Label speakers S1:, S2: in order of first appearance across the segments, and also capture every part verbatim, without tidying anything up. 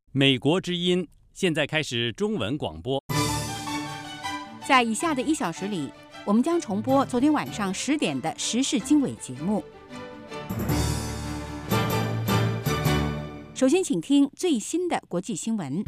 S1: 美国之音现在开始中文广播。
S2: 在以下的一小时里，我们将重播昨天晚上十点的时事经纬节目。首先，请听最新的国际新闻。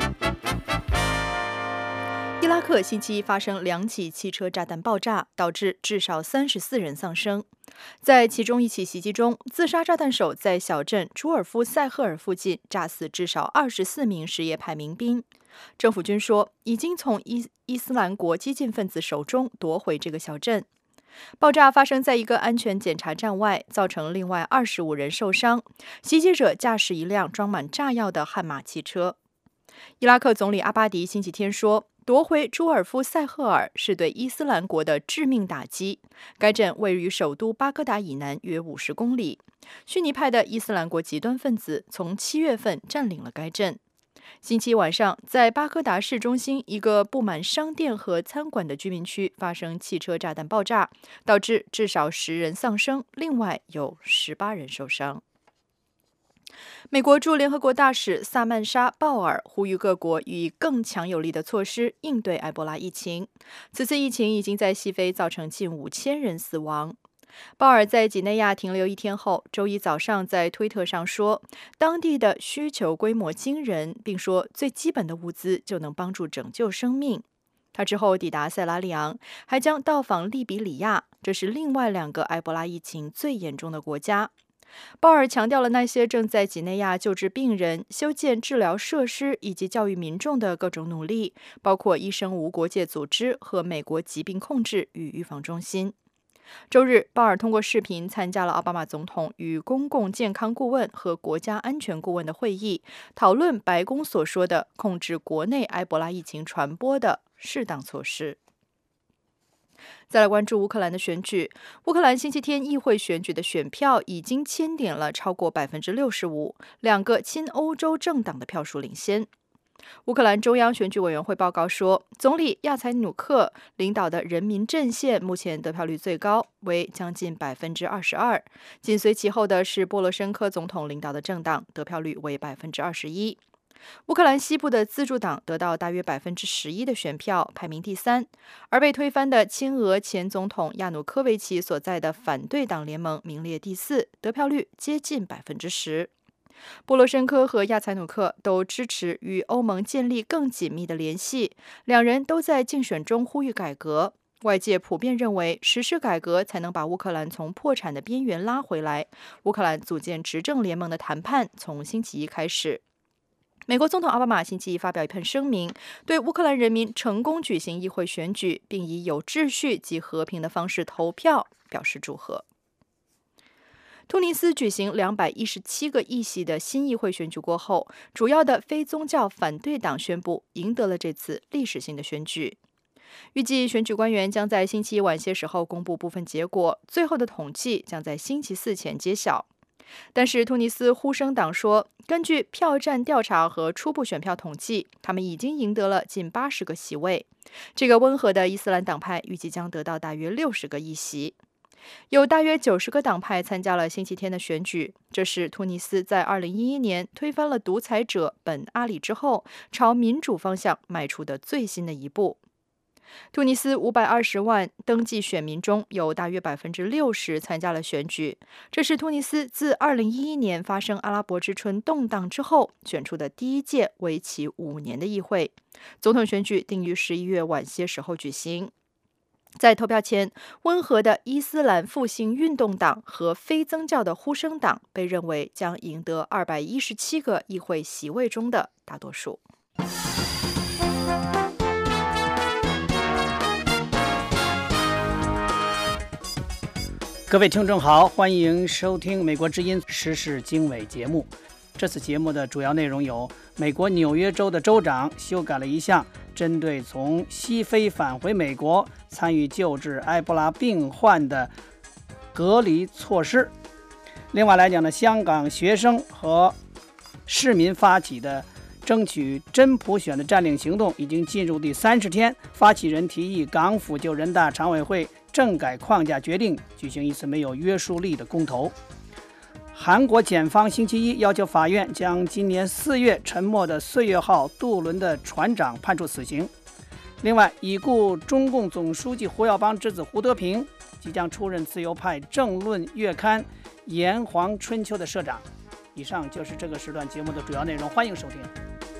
S3: 伊拉克星期一发生两起汽车炸弹爆炸，导致至少三十四人丧生。在其中一起袭击中，自杀炸弹手在小镇朱尔夫塞赫尔附近炸死至少二十四名什叶派民兵。政府军说，已经从伊伊斯兰国激进分子手中夺回这个小镇。爆炸发生在一个安全检查站外，造成另外二十五人受伤。袭击者驾驶一辆装满炸药的悍马汽车。伊拉克总理阿巴迪星期天说，夺回朱尔夫塞赫尔是对伊斯兰国的致命打击。该镇位于首都巴格达以南约五十公里。逊尼派的伊斯兰国极端分子从七月份占领了该镇。星期一晚上，在巴格达市中心一个布满商店和餐馆的居民区发生汽车炸弹爆炸，导致至少十人丧生，另外有十八人受伤。美国驻联合国大使萨曼莎·鲍尔呼吁各国以更强有力的措施应对埃博拉疫情。此次疫情已经在西非造成近五千人死亡。鲍尔在几内亚停留一天后，周一早上在推特上说，当地的需求规模惊人，并说最基本的物资就能帮助拯救生命。他之后抵达塞拉利昂，还将到访利比里亚，这是另外两个埃博拉疫情最严重的国家。鲍尔强调了那些正在几内亚救治病人、修建治疗设施以及教育民众的各种努力，包括医生无国界组织和美国疾病控制与预防中心。周日，鲍尔通过视频参加了奥巴马总统与公共健康顾问和国家安全顾问的会议，讨论白宫所说的控制国内埃博拉疫情传播的适当措施。再来关注乌克兰的选举。乌克兰星期天议会选举的选票已经签点了超过 百分之六十五， 两个亲欧洲政党的票数领先。乌克兰中央选举委员会报告说，总理亚采努克领导的人民阵线目前得票率最高，为将近 百分之二十二， 紧随其后的是波罗申科总统领导的政党，得票率为 百分之二十一。乌克兰西部的自助党得到大约 百分之十一 的选票，排名第三，而被推翻的亲俄前总统亚努科维奇所在的反对党联盟名列第四，得票率接近 百分之十。波罗申科和亚采努克都支持与欧盟建立更紧密的联系，两人都在竞选中呼吁改革。外界普遍认为，实施改革才能把乌克兰从破产的边缘拉回来。乌克兰组建执政联盟的谈判从星期一开始。美国总统奥巴马星期一发表一份声明，对乌克兰人民成功举行议会选举，并以有秩序及和平的方式投票表示祝贺。突尼斯举行两百一十七个议席的新议会选举过后，主要的非宗教反对党宣布赢得了这次历史性的选举。预计选举官员将在星期一晚些时候公布部分结果，最后的统计将在星期四前揭晓。但是突尼斯呼声党说，根据票站调查和初步选票统计，他们已经赢得了近八十个席位。这个温和的伊斯兰党派预计将得到大约六十个议席。有大约九十个党派参加了星期天的选举，这是突尼斯在二零一一年推翻了独裁者本阿里之后，朝民主方向迈出的最新的一步。突尼斯五百二十万登记选民中有大约 百分之六十 参加了选举，这是突尼斯自二零一一年发生阿拉伯之春动荡之后选出的第一届为期五年的议会。总统选举定于十一月晚些时候举行。在投票前，温和的伊斯兰复兴运动党和非宗教的呼声党被认为将赢得二百一十七个议会席位中的大多数。
S4: 各位听众好，欢迎收听美国之音时事经纬节目。这次节目的主要内容有：美国纽约州的州长修改了一项针对从西非返回美国参与救治埃博拉病患的隔离措施。另外来讲呢，香港学生和市民发起的争取真普选的占领行动已经进入第三十天，发起人提议港府就人大常委会政改框架决定举行一次没有约束力的公投。 韩国检方星期一要求法院将今年四月沉没的岁月号渡轮的船长判处死刑。另外，已故中共总书记胡耀邦之子胡德平即将出任自由派政论月刊《炎黄春秋》的社长。以上就是这个时段节目的主要内容，欢迎收听。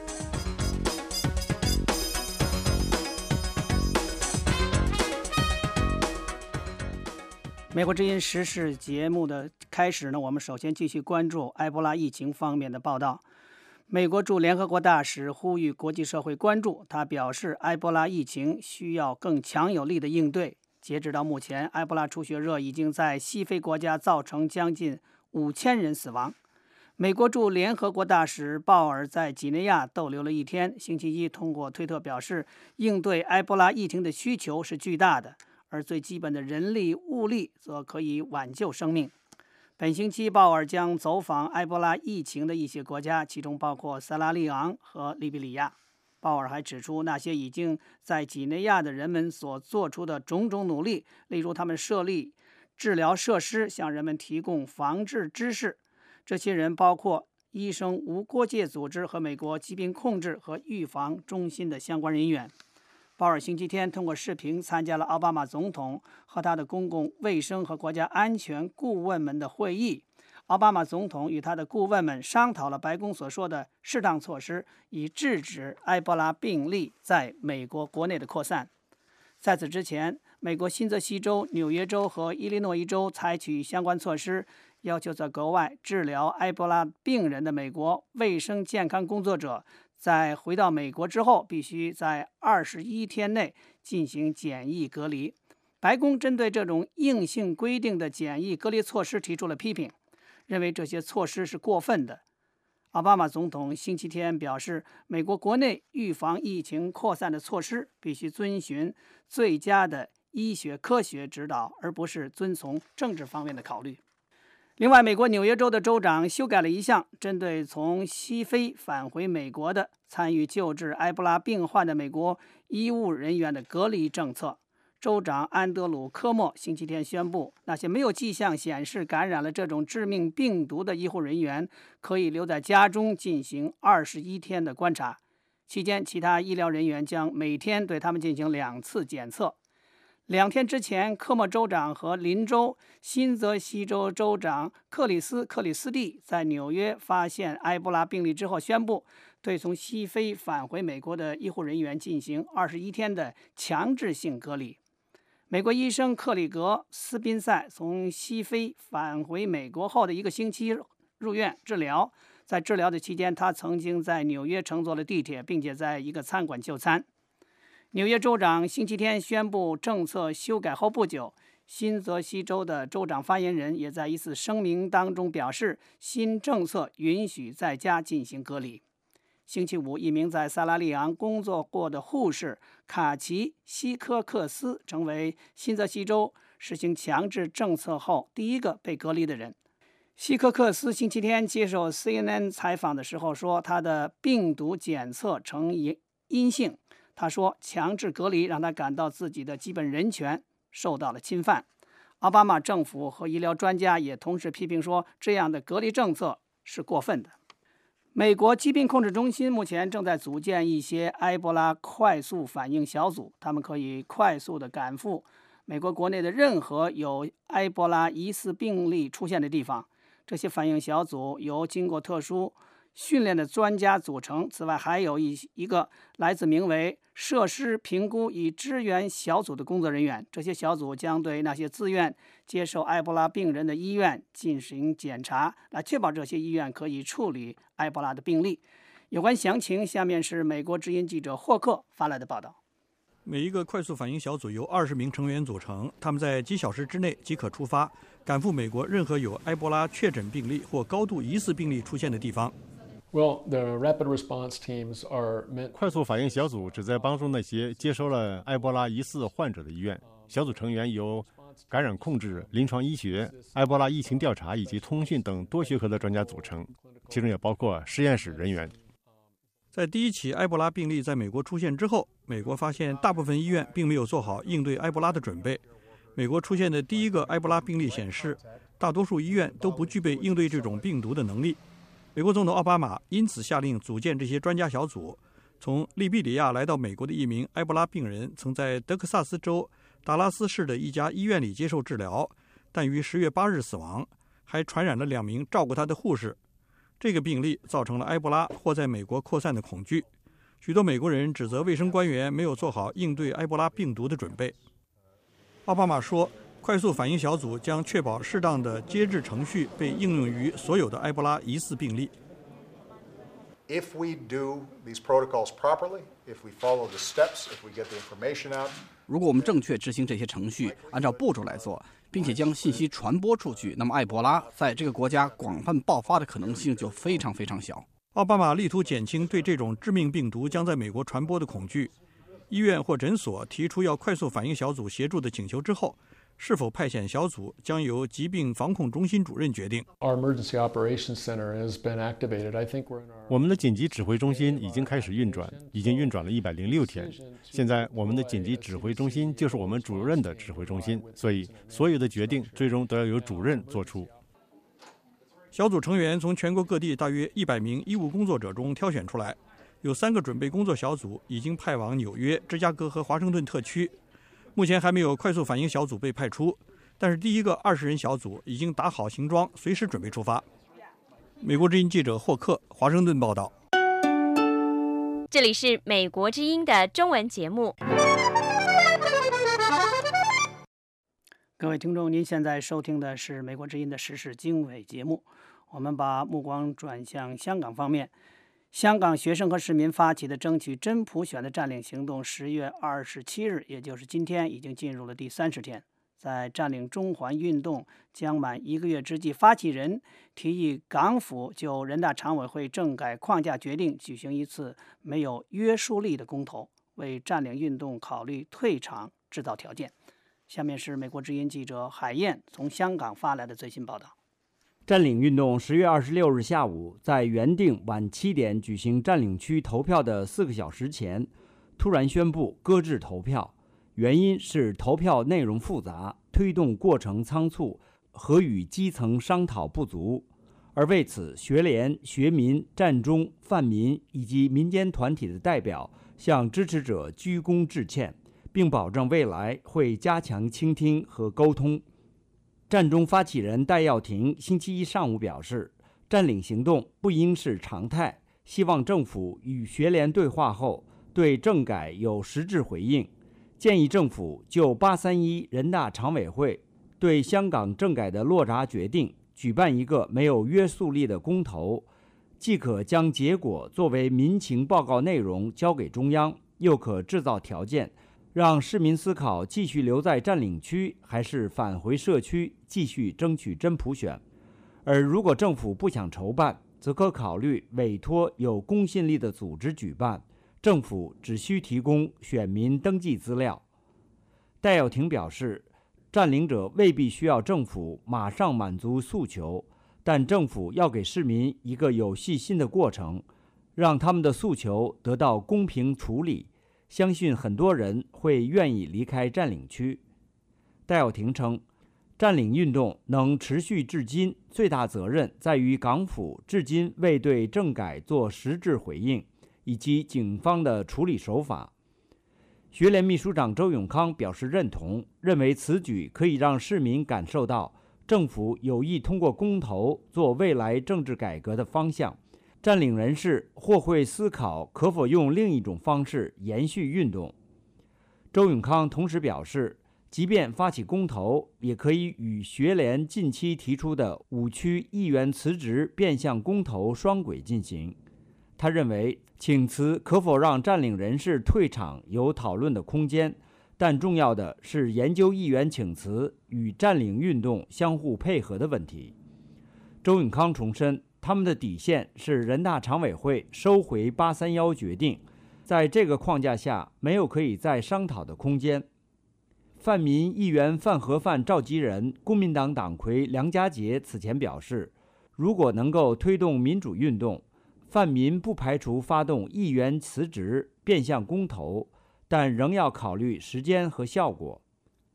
S4: 美国之音时事节目的开始呢，我们首先继续关注埃博拉疫情方面的报道。美国驻联合国大使呼吁国际社会关注，他表示埃博拉疫情需要更强有力的应对。截止到目前，埃博拉出血热已经在西非国家造成将近五千人死亡。美国驻联合国大使鲍尔在几内亚逗留了一天，星期一通过推特表示，应对埃博拉疫情的需求是巨大的，而最基本的人力物力则可以挽救生命。本星期，鲍尔将走访埃博拉疫情的一些国家，其中包括塞拉利昂和利比里亚。鲍尔还指出，那些已经在几内亚的人们所做出的种种努力，例如他们设立治疗设施，向人们提供防治知识。这些人包括医生无国界组织和美国疾病控制和预防中心的相关人员。鲍尔星期天通过视频参加了奥巴马总统和他的公共卫生和国家安全顾问们的会议。奥巴马总统与他的顾问们商讨了白宫所说的适当措施，以制止埃博拉病例在美国国内的扩散。在此之前，美国新泽西州、纽约州和伊利诺伊州采取相关措施，要求在国外治疗埃博拉病人的美国卫生健康工作者在回到美国之后，必须在二十一天内进行检疫隔离。白宫针对这种硬性规定的检疫隔离措施提出了批评，认为这些措施是过分的。奥巴马总统星期天表示，美国国内预防疫情扩散的措施必须遵循最佳的医学科学指导，而不是遵从政治方面的考虑。另外，美国纽约州的州长修改了一项针对从西非返回美国的参与救治埃博拉病患的美国医务人员的隔离政策。州长安德鲁·科莫星期天宣布，那些没有迹象显示感染了这种致命病毒的医护人员可以留在家中进行二十一天的观察，期间其他医疗人员将每天对他们进行两次检测。两天之前，科莫州长和邻州新泽西州州长克里斯·克里斯蒂在纽约发现埃博拉病例之后，宣布对从西非返回美国的医护人员进行二十一天的强制性隔离。美国医生克里格·斯宾塞从西非返回美国后的一个星期入院治疗，在治疗的期间，他曾经在纽约乘坐了地铁，并且在一个餐馆就餐。纽约州长星期天宣布政策修改后不久，新泽西州的州长发言人也在一次声明当中表示，新政策允许在家进行隔离。星期五，一名在萨拉利昂工作过的护士卡奇·希科克斯成为新泽西州实行强制政策后第一个被隔离的人。希科克斯星期天接受 C N N 采访的时候说，他的病毒检测呈阴性。他说，强制隔离让他感到自己的基本人权受到了侵犯。奥巴马政府和医疗专家也同时批评说，这样的隔离政策是过分的。美国疾病控制中心目前正在组建一些埃博拉快速反应小组，他们可以快速地赶赴美国国内的任何有埃博拉疑似病例出现的地方。这些反应小组由经过特殊训练的专家组成，此外还有一一个来自名为设施评估与支援小组的工作人员。这些小组将对那些自愿接受埃博拉病人的医院进行检查，来确保这些医院可以处理埃博拉的病例。有关详情，下面是美国之音记者霍克发来的报道。
S5: 每一个快速反应小组由二十名成员组成，他们在几小时之内即可出发，赶赴美国任何有埃博拉确诊病例或高度疑似病例出现的地方。
S6: Well, the rapid response teams are meant.
S7: 快速反应小组旨在帮助那些接收了埃博拉疑似患者的医院。小组成员由感染控制、临床医学、埃博拉疫情调查以及通讯等多学科的专家组成，其中也包括实验室人员。
S5: 在第一起埃博拉病例在美国出现之后，美国发现大部分医院并没有做好应对埃博拉的准备。美国出现的第一个埃博拉病例显示， 大多数医院都不具备应对这种病毒的能力。美国总统奥巴马因此下令组建这些专家小组。从利比里亚来到美国的一名埃博拉病人，曾在德克萨斯州达拉斯市的一家医院里接受治疗，但于十月八日死亡，还传染了两名照顾他的护士。这个病例造成了埃博拉或在美国扩散的恐惧。许多美国人指责卫生官员没有做好应对埃博拉病毒的准备。奥巴马说，快速反应小组将确保适当的接治程序被应用于所有的埃博拉疑似病例。
S8: If we do these protocols properly, if we follow the steps, if we get the information out,
S9: 如果我们正确执行这些程序，按照步骤来做，并且将信息传播出去，那么埃博拉在这个国家广泛爆发的可能性就非常非常小。
S5: 奥巴马力图减轻对这种致命病毒将在美国传播的恐惧。医院或诊所提出要快速反应小组协助的请求之后，是否派遣小组将由疾病防控中心主任决定。
S7: 我们的紧急指挥中心已经开始运转，已经运转了一百零六天。现在我们的紧急指挥中心就是我们主任的指挥中心，所以所有的决定最终都要由主任做出。
S5: 小组成员从全国各地大约一百名医务工作者中挑选出来，有三个准备工作小组已经派往纽约、芝加哥和华盛顿特区。目前还没有快速反应小组被派出，但是第一个二十人小组已经打好行装，随时准备出发。美国之音记者霍克，华盛顿报道。
S10: 这里是美国之音的中文节目。
S4: 各位听众，您现在收听的是美国之音的时事经纬节目。我们把目光转向香港方面。香港学生和市民发起的争取真普选的占领行动，十月二十七日，也就是今天，已经进入了第三十天。在占领中环运动将满一个月之际，发起人提议港府就人大常委会政改框架决定举行一次没有约束力的公投，为占领运动考虑退场制造条件。下面是美国之音记者海燕从香港发来的最新报道。
S11: 占领运动十月二十六日下午，在原定晚七点举行占领区投票的四个小时前，突然宣布搁置投票，原因是投票内容复杂，推动过程仓促和与基层商讨不足。而为此，学联、学民、占中、泛民以及民间团体的代表向支持者鞠躬致歉，并保证未来会加强倾听和沟通。占中发起人戴耀廷星期一上午表示，占领行动不应是常态，希望政府与学联对话后对政改有实质回应，建议政府就八三一人大常委会对香港政改的落闸决定举办一个没有约束力的公投，既可将结果作为民情报告内容交给中央，又可制造条件让市民思考继续留在占领区还是返回社区继续争取真普选。而如果政府不想筹办，则可考虑委托有公信力的组织举办，政府只需提供选民登记资料。戴耀廷表示，占领者未必需要政府马上满足诉求，但政府要给市民一个有细心的过程，让他们的诉求得到公平处理，相信很多人会愿意离开占领区。戴耀廷称，占领运动能持续至今，最大责任在于港府至今未对政改做实质回应，以及警方的处理手法。学联秘书长周永康表示认同，认为此举可以让市民感受到政府有意通过公投做未来政治改革的方向。占领人士或会思考可否用另一种方式延续运动。周永康同时表示，即便发起公投，也可以与学联近期提出的五区议员辞职变相公投双轨进行。他认为，请辞可否让占领人士退场有讨论的空间，但重要的是研究议员请辞与占领运动相互配合的问题。周永康重申，他们的底线是人大常委会收回八三一决定，在这个框架下没有可以再商讨的空间。泛民议员范河范召集人公民党党魁梁家杰此前表示，如果能够推动民主运动，泛民不排除发动议员辞职变相公投，但仍要考虑时间和效果。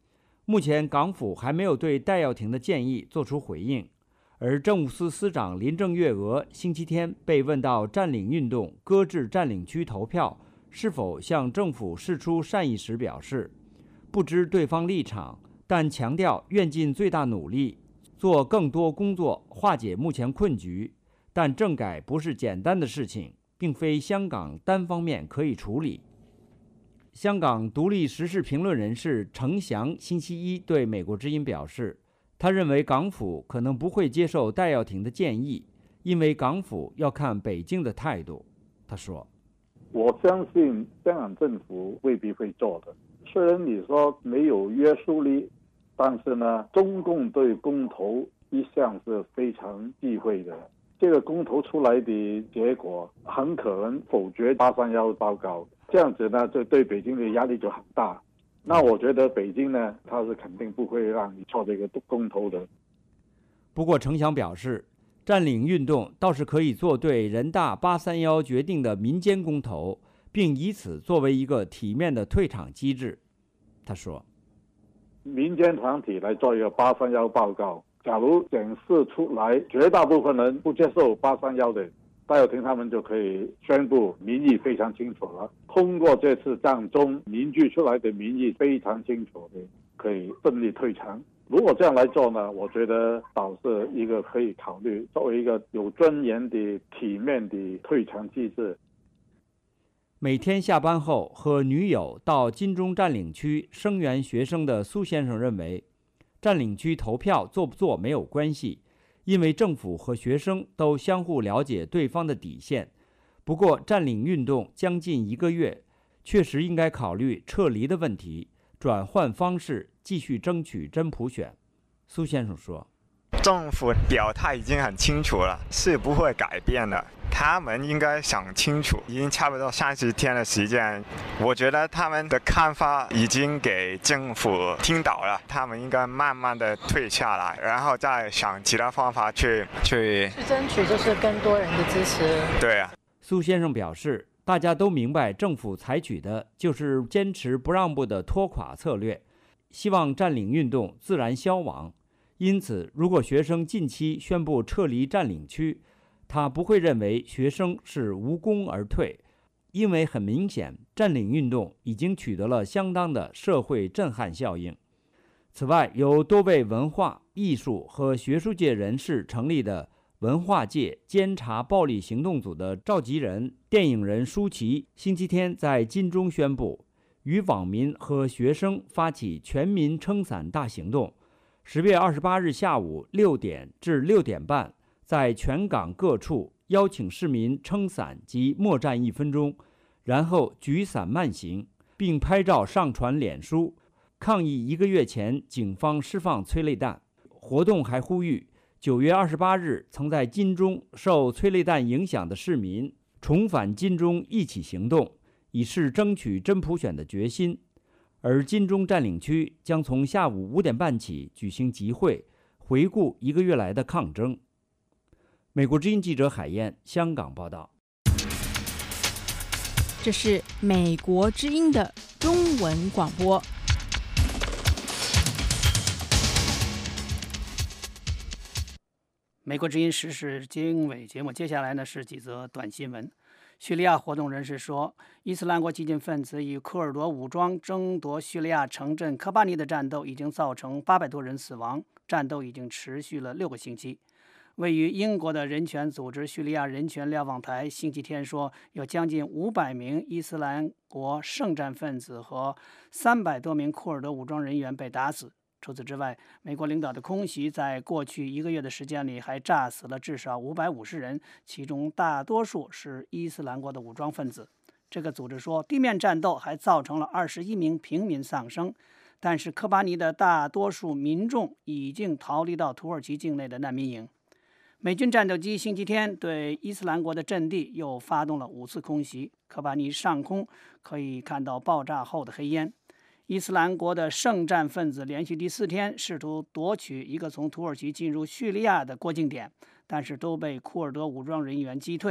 S11: 目前港府还没有对戴耀廷的建议作出回应。而政务司司长林郑月娥星期天被问到占领运动搁置占领区投票是否向政府释出善意时，表示不知对方立场，但强调愿尽最大努力做更多工作化解目前困局，但政改不是简单的事情，并非香港单方面可以处理。香港独立时事评论人士程翔星期一对美国之音表示，他认为港府可能不会接受戴耀廷的建议，因为港府要看北京的态度。他说，
S12: 我相信香港政府未必会做的，虽然你说没有约束力，但是呢，中共对公投一向是非常忌讳的，这个公投出来的结果很可能否决八三一报告，这样子呢，就对北京的压力就很大。那我觉得北京呢，他是肯定不会让你做这个公投的。
S11: 不过程翔表示，占领运动倒是可以做对人大八三一决定的民间公投，并以此作为一个体面的退场机制。他说，
S12: 民间团体来做一个八三一报告，假如显示出来绝大部分人不接受八三一的，戴耀廷他们就可以宣布民意非常清楚了，通过这次战中凝聚出来的民意非常清楚的，可以顺利退场。如果这样来做呢，我觉得倒是一个可以考虑作为一个有尊严的体面的退场机制。
S11: 每天下班后和女友到金钟占领区声援学生的苏先生认为，占领区投票做不做没有关系，因为政府和学生都相互了解对方的底线。不过占领运动将近一个月，确实应该考虑撤离的问题，转换方式继续争取真普选。苏先生说，
S13: 政府表态已经很清楚了，是不会改变的，他们应该想清楚，已经差不多三十天的时间，我觉得他们的看法已经给政府听到了，他们应该慢慢的退下来，然后再想其他方法去去
S14: 去争取就是更多人的支持。
S13: 对啊，
S11: 苏先生表示，大家都明白政府采取的就是坚持不让步的拖垮策略，希望占领运动自然消亡。因此，如果学生近期宣布撤离占领区，他不会认为学生是无功而退，因为很明显，占领运动已经取得了相当的社会震撼效应。此外，由多位文化、艺术和学术界人士成立的文化界监察暴力行动组的召集人、电影人舒淇，星期天在金钟宣布，与网民和学生发起全民撑伞大行动，十月二十八日下午六点至六点半，在全港各处邀请市民撑伞及默站一分钟，然后举伞慢行，并拍照上传脸书，抗议一个月前警方释放催泪弹。活动还呼吁九月二十八日曾在金钟受催泪弹影响的市民重返金钟一起行动，以示争取真普选的决心。而金钟占领区将从下午五点半起举行集会，回顾一个月来的抗争。美国之音记者海燕，香港报道。
S3: 这是美国之音的中文广播。
S4: 美国之音时事经纬节目，接下来呢是几则短新闻。叙利亚活动人士说，伊斯兰国激进分子与库尔多武装争夺叙利亚城镇科巴尼的战斗已经造成八百多人死亡，战斗已经持续了六个星期。位于英国的人权组织叙利亚人权瞭望台星期天说，有将近五百名伊斯兰国圣战分子和三百多名库尔多武装人员被打死。除此之外，美国领导的空袭在过去一个月的时间里还炸死了至少五百五十人，其中大多数是伊斯兰国的武装分子。这个组织说，地面战斗还造成了二十一名平民丧生，但是科巴尼的大多数民众已经逃离到土耳其境内的难民营。美军战斗机星期天对伊斯兰国的阵地又发动了五次空袭，科巴尼上空可以看到爆炸后的黑烟。伊斯兰国的圣战分子连续第四天试图夺取一个从土耳其进入叙利亚的过境点，但是都被库尔多武装人员击退。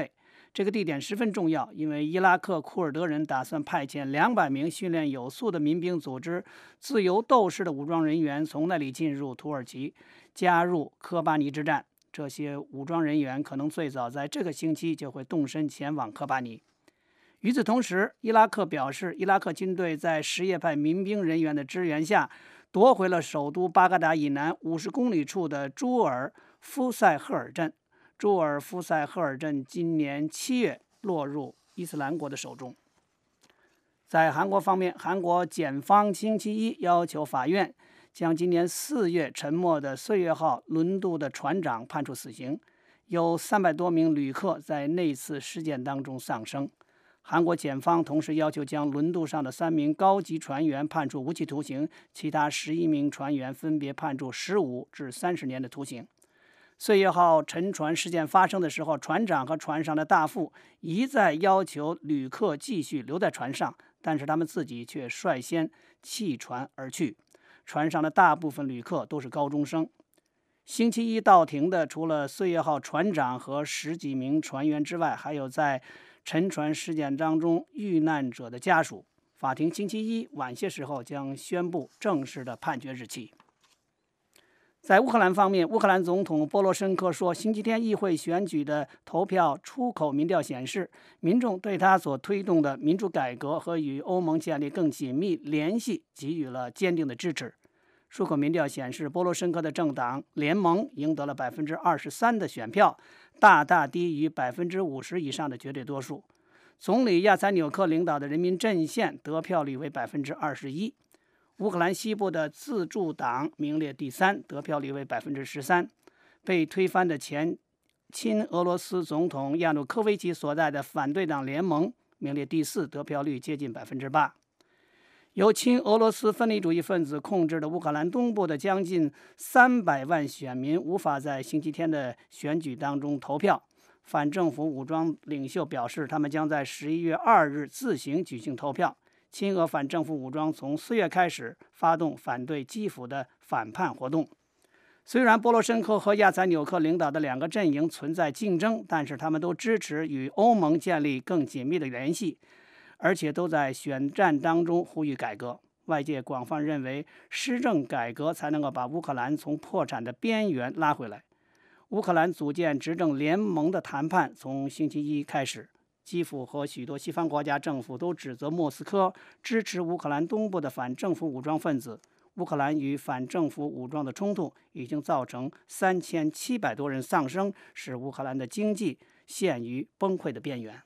S4: 这个地点十分重要，因为伊拉克库尔德人打算派遣两百名训练有素的民兵组织自由斗士的武装人员从那里进入土耳其，加入科巴尼之战。这些武装人员可能最早在这个星期就会动身前往科巴尼。与此同时，伊拉克表示，伊拉克军队在什叶派民兵人员的支援下，夺回了首都巴格达以南五十公里处的朱尔夫塞赫尔镇。朱尔夫塞赫尔镇今年七月落入伊斯兰国的手中。在韩国方面，韩国检方星期一要求法院将今年四月沉没的岁月号轮渡的船长判处死刑，有三百多名旅客在那次事件当中丧生。韩国检方同时要求将轮渡上的三名高级船员判处无期徒刑，其他十一名船员分别判处十五至三十年的徒刑。岁月号沉船事件发生的时候，船长和船上的大副一再要求旅客继续留在船上，但是他们自己却率先弃船而去。船上的大部分旅客都是高中生。星期一到庭的除了岁月号船长和十几名船员之外，还有在沉船事件当中遇难者的家属。法庭星期一晚些时候将宣布正式的判决日期。在乌克兰方面，乌克兰总统波罗申科说，星期天议会选举的投票出口民调显示，民众对他所推动的民主改革和与欧盟建立更紧密联系给予了坚定的支持。出口民调显示，波罗申科的政党联盟赢得了百分之二十三的选票，大大低于百分之五十以上的绝对多数。总理亚采纽克领导的人民阵线得票率为百分之二十一。乌克兰西部的自助党名列第三，得票率为百分之十三。被推翻的前亲俄罗斯总统亚努科维奇所在的反对党联盟名列第四，得票率接近百分之八。由亲俄罗斯分离主义分子控制的乌克兰东部的将近三百万选民无法在星期天的选举当中投票。反政府武装领袖表示，他们将在十一月二日自行举行投票。亲俄反政府武装从四月开始发动反对基辅的反叛活动。虽然波罗申科和亚采纽克领导的两个阵营存在竞争，但是他们都支持与欧盟建立更紧密的联系，而且都在选战当中呼吁改革。外界广泛认为，施政改革才能够把乌克兰从破产的边缘拉回来。乌克兰组建执政联盟的谈判从星期一开始。基辅和许多西方国家政府都指责莫斯科支持乌克兰东部的反政府武装分子。乌克兰与反政府武装的冲突已经造成三千七百多人丧生，使乌克兰的经济陷于崩溃的边缘。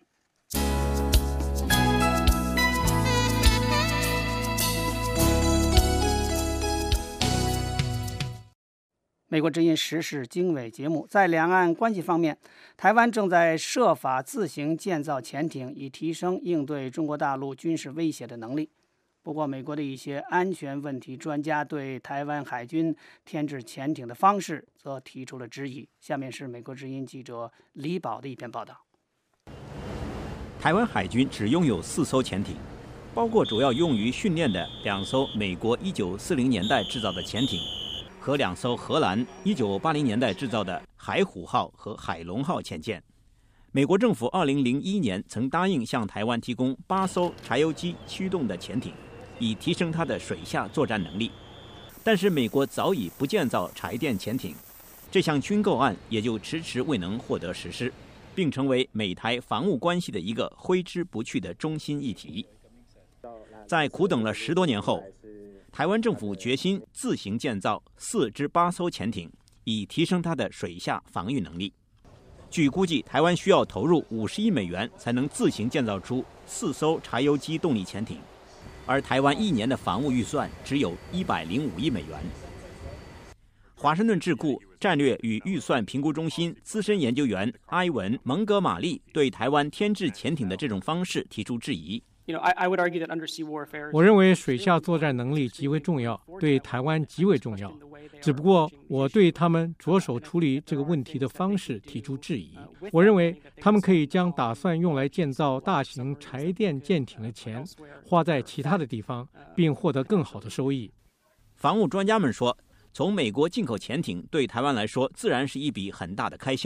S4: 美国之音时事经纬节目，在两岸关系方面，台湾正在设法自行建造潜艇，以提升应对中国大陆军事威胁的能力。不过，美国的一些安全问题专家对台湾海军添置潜艇的方式则提出了质疑。下面是美国之音记者李宝的一篇报道。
S15: 台湾海军只拥有四艘潜艇，包括主要用于训练的两艘美国一九四零年代制造的潜艇，和两艘荷兰一九八零年代制造的海虎号和海龙号潜舰。美国政府二零零一年曾答应向台湾提供八艘柴油机驱动的潜艇，以提升它的水下作战能力。但是美国早已不建造柴电潜艇，这项军购案也就迟迟未能获得实施，并成为美台防务关系的一个挥之不去的中心议题。在苦等了十多年后，台湾政府决心自行建造四至八艘潜艇，以提升它的水下防御能力。据估计，台湾需要投入五十亿美元才能自行建造出四艘柴油机动力潜艇，而台湾一年的防务预算只有一百零五亿美元。华盛顿智库战略与预算评估中心资深研究员埃文·蒙哥马利对台湾添置潜艇的这种方式提出质疑。
S16: 我认为水下作战能力极为重要，对台湾极为重要。只不过我对他们着手处理这个问题的方式提出质疑。我认为他们可以将打算用来建造大型柴电舰艇的钱花在其他的地方，并获得更好的收益。
S15: 防务专家们说，从美国进口潜艇对台湾来说自然是一笔很大的开销，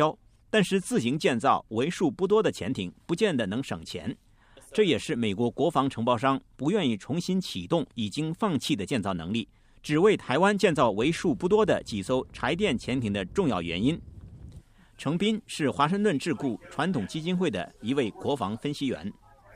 S15: 但是自行建造为数不多的潜艇不见得能省钱，这也是美国国防承包商不愿意重新启动已经放弃的建造能力，只为台湾建造为数不多的几艘柴电潜艇的重要原因。程斌是华盛顿智库传统基金会的一位国防分析员。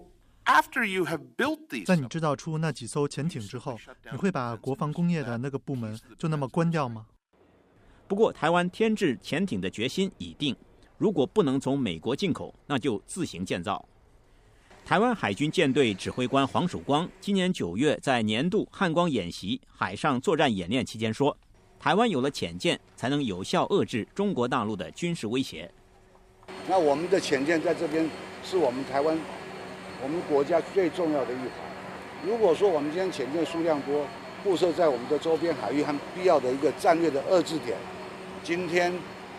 S17: 在你制造出那几艘潜艇之后，你会把国防工业的那个部门就那么关掉吗？
S15: 不过台湾添置潜艇的决心已定，如果不能从美国进口，那就自行建造。台湾海军舰队指挥官黄曙光今年九月在年度汉光演习海上作战演练期间说，台湾有了潜舰才能有效遏制中国大陆的军事威胁。
S18: 那我们的潜舰在这边是我们台湾我们国家最重要的一环。如果说我们今天潜舰数量多，布设在我们的周边海域和必要的一个战略的遏制点，今天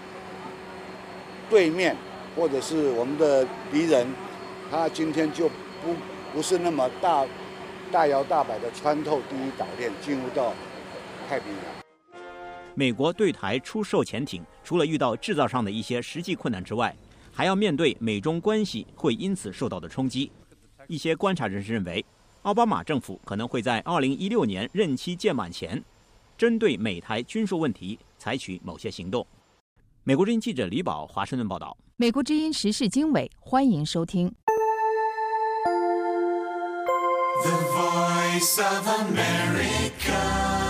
S18: 对面或者是我们的敌人，他今天就不不是那么大大摇大摆的穿透第一岛链进入到太平洋。
S15: 美国对台出售潜艇，除了遇到制造上的一些实际困难之外，还要面对美中关系会因此受到的冲击。一些观察人士认为，奥巴马政府可能会在二零一六年任期届满前，针对美台军售问题采取某些行动。美国之音记者李宝华盛顿报道。
S19: 美国之音时事经纬，欢迎收听。
S20: The Voice of America。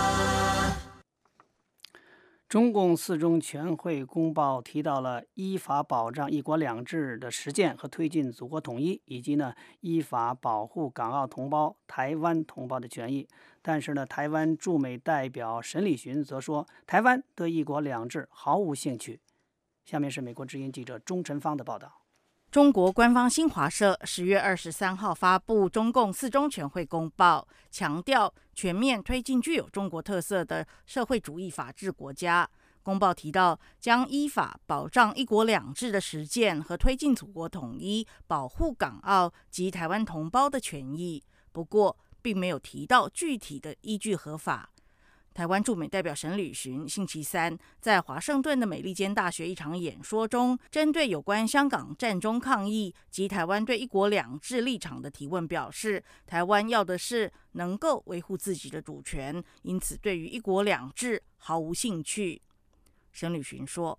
S4: 中共四中全会公报提到了依法保障一国两制的实践和推进祖国统一，以及呢依法保护港澳同胞、台湾同胞的权益。但是呢，台湾驻美代表沈礼群则说，台湾对一国两制毫无兴趣。下面是美国之音记者钟晨芳的报道。
S2: 中国官方新华社十月二十三号发布中共四中全会公报，强调全面推进具有中国特色的社会主义法治国家。公报提到，将依法保障一国两制的实践和推进祖国统一，保护港澳及台湾同胞的权益。不过，并没有提到具体的依据合法。台湾驻美代表沈礼群星期三在华盛顿的美利坚大学一场演说中，针对有关香港战中抗议及台湾对一国两制立场的提问表示，台湾要的是能够维护自己的主权，因此对于一国两制毫无兴趣。沈礼群说，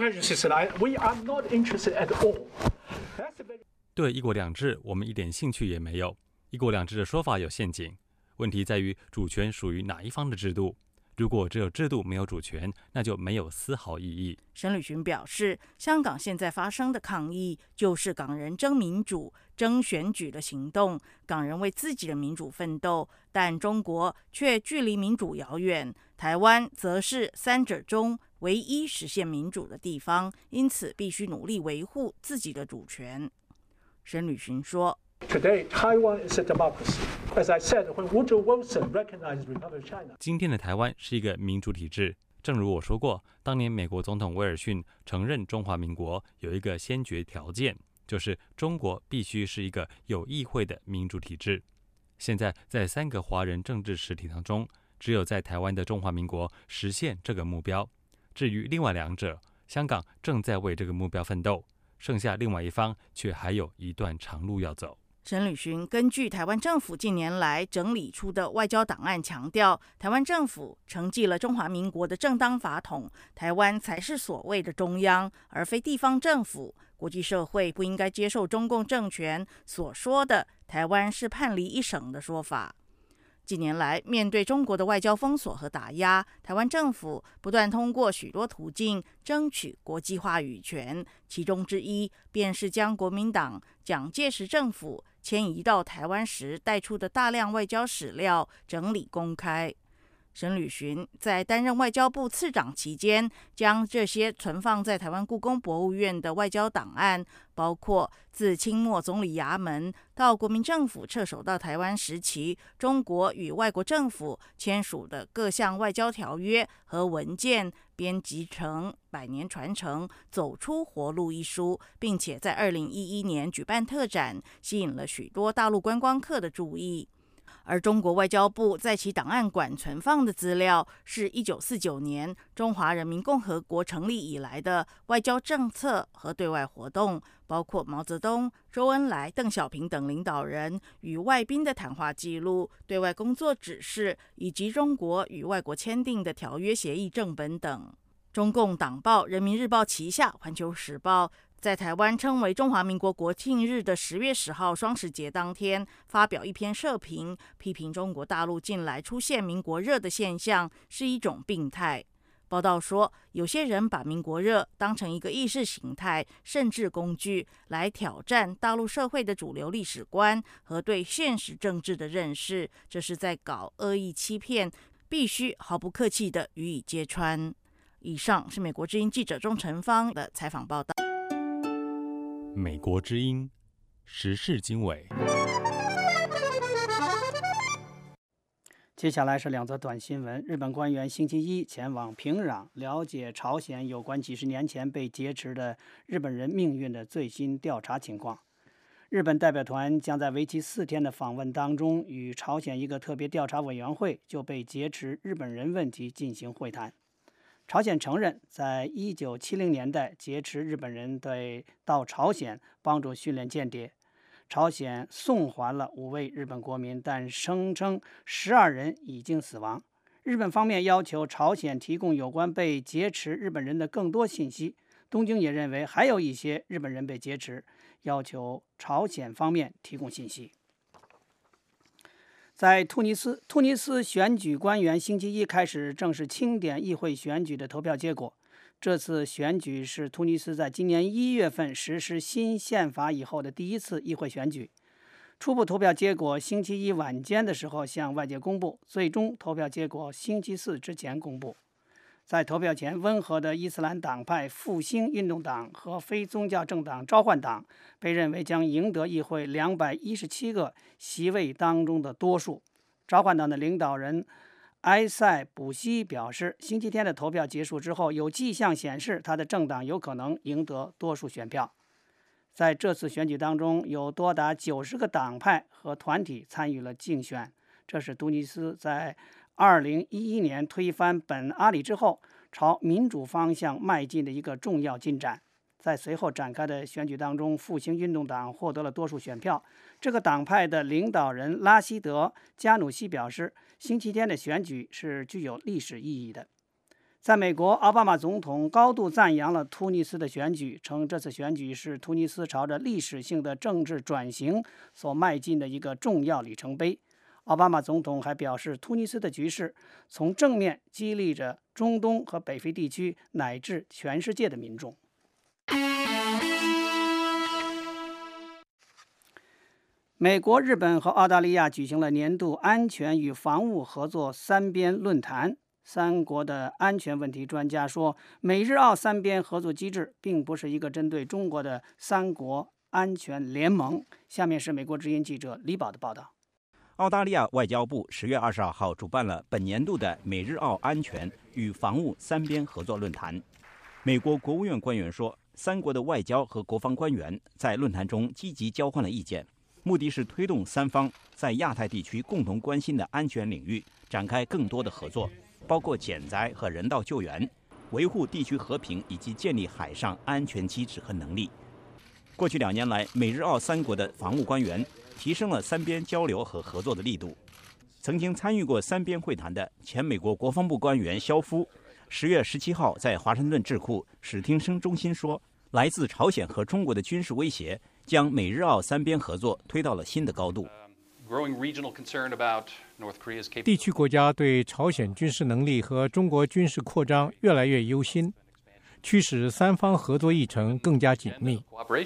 S21: 对一国两制我们一点兴趣也没有。一国两制的说法有陷阱，问题在于主权属于哪一方的制度。如果只有制度没有主权，那就没有丝毫意义。
S2: 沈礼群表示，香港现在发生的抗议就是港人争民主、争选举的行动，港人为自己的民主奋斗，但中国却距离民主遥远，台湾则是三者中唯一实现民主的地方，因此必须努力维护自己的主权。沈礼群说，
S22: Today, Taiwan is a democracy. As I said, when Woodrow Wilson recognized the Republic of China.
S21: 今天的台湾是一个民主体制，正如我说过，当年美国总统威尔逊承认中华民国有一个先决条件，就是中国必须是一个有议会的民主体制。现在在三个华人政治实体当中，只有在台湾的中华民国实现这个目标。至于另外两者，香港正在为这个目标奋斗，剩下另外一方却还有一段长路要走。
S2: 沈礼群根据台湾政府近年来整理出的外交档案强调，台湾政府承继了中华民国的正当法统，台湾才是所谓的中央，而非地方政府。国际社会不应该接受中共政权所说的台湾是叛离一省的说法。近年来，面对中国的外交封锁和打压，台湾政府不断通过许多途径争取国际话语权，其中之一便是将国民党蒋介石政府迁移到台湾时带出的大量外交史料整理公开。沈礼群在担任外交部次长期间，将这些存放在台湾故宫博物院的外交档案，包括自清末总理衙门到国民政府撤守到台湾时期，中国与外国政府签署的各项外交条约和文件，编辑成《百年传承走出活路》一书，并且在二零一一年举办特展，吸引了许多大陆观光客的注意。 而中国外交部在其档案馆存放的资料是一九四九年中华人民共和国成立以来的外交政策和对外活动，包括毛泽东、周恩来、邓小平等领导人与外宾的谈话记录、对外工作指示，以及中国与外国签订的条约协议正本等。中共党报《人民日报》旗下《环球时报》在台湾称为中华民国国庆日的十月十号双十节当天，发表一篇社评，批评中国大陆近来出现民国热的现象是一种病态。报道说，有些人把民国热当成一个意识形态甚至工具，来挑战大陆社会的主流历史观和对现实政治的认识，这是在搞恶意欺骗，必须毫不客气地予以揭穿。以上是美国之音记者钟成芳的采访报道。
S21: 美国之音时事经纬。
S4: 接下来是两则短新闻。日本官员星期一前往平壤了解朝鲜有关几十年前被劫持的日本人命运的最新调查情况。日本代表团将在为期四天的访问当中，与朝鲜一个特别调查委员会就被劫持日本人问题进行会谈。朝鲜承认在一九七零年代劫持日本人对到朝鲜帮助训练间谍。朝鲜送还了五位日本国民，但声称十二人已经死亡。日本方面要求朝鲜提供有关被劫持日本人的更多信息。东京也认为还有一些日本人被劫持，要求朝鲜方面提供信息。在突尼斯，突尼斯选举官员星期一开始正式清点议会选举的投票结果。这次选举是突尼斯在今年一月份实施新宪法以后的第一次议会选举。初步投票结果星期一晚间的时候向外界公布，最终投票结果星期四之前公布。在投票前，温和的伊斯兰党派复兴运动党和非宗教政党召唤党被认为将赢得议会两百一十七个席位当中的多数。召唤党的领导人埃塞卜西表示，星期天的投票结束之后，有迹象显示他的政党有可能赢得多数选票。在这次选举当中，有多达九十个党派和团体参与了竞选，这是突尼斯在二零一一年推翻本阿里之后，朝民主方向迈进的一个重要进展。在随后展开的选举当中，复兴运动党获得了多数选票。这个党派的领导人拉希德·加努西表示，星期天的选举是具有历史意义的。在美国，奥巴马总统高度赞扬了突尼斯的选举，称这次选举是突尼斯朝着历史性的政治转型所迈进的一个重要里程碑。奥巴马总统还表示，突尼斯的局势从正面激励着中东和北非地区乃至全世界的民众。美国、日本和澳大利亚举行了年度安全与防务合作三边论坛。三国的安全问题专家说，美日澳三边合作机制并不是一个针对中国的三国安全联盟。下面是美国之音记者李宝的报道。
S15: 澳大利亚外交部十月二十二号主办了本年度的美日澳安全与防务三边合作论坛。美国国务院官员说，三国的外交和国防官员在论坛中积极交换了意见，目的是推动三方在亚太地区共同关心的安全领域展开更多的合作，包括减灾和人道救援、维护地区和平以及建立海上安全机制和能力。过去两年来，美日澳三国的防务官员提升了三边交流和合作的力度。曾经参与过三边会谈的前美国国防部官员肖夫，十月十七号在华盛顿智库史汀生中心说，来自朝鲜和中国的军事威胁将美日澳三边合作推到了新的高度。
S16: 地区国家对朝鲜军事能力和中国军事扩张越来越忧心，驱使三方合作议程更加紧密。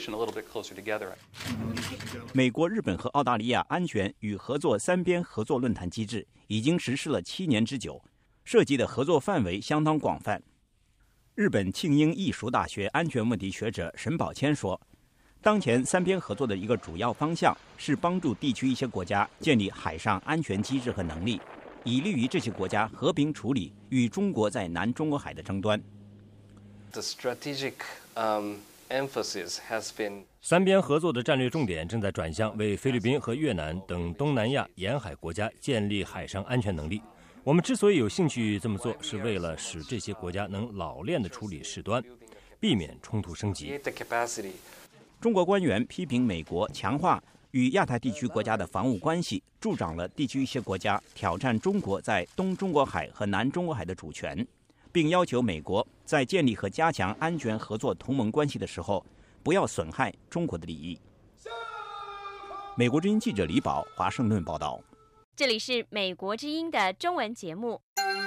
S15: 美国、日本和澳大利亚安全与合作三边合作论坛机制已经实施了七年之久，涉及的合作范围相当广泛。日本庆应义塾大学安全问题学者沈宝谦说，当前三边合作的一个主要方向是帮助地区一些国家建立海上安全机制和能力，以利于这些国家和平处理与中国在南中国海的争端。
S1: The strategic, um, emphasis has been 三边合作的战略重点正在转向为菲律宾和越南等东南亚沿海国家建立海上安全能力。我们之所以有兴趣这么做，是为了使这些国家能老练地处理事端，避免冲突升级。
S15: 中国官员批评美国强化与亚太地区国家的防务关系，助长了地区一些国家挑战中国在东中国海和南中国海的主权，并要求美国在建立和加强安全合作同盟关系的时候，不要损害中国的利益。美国之音记者李宝华盛顿报道。
S10: 这里是美国之音的中文节目。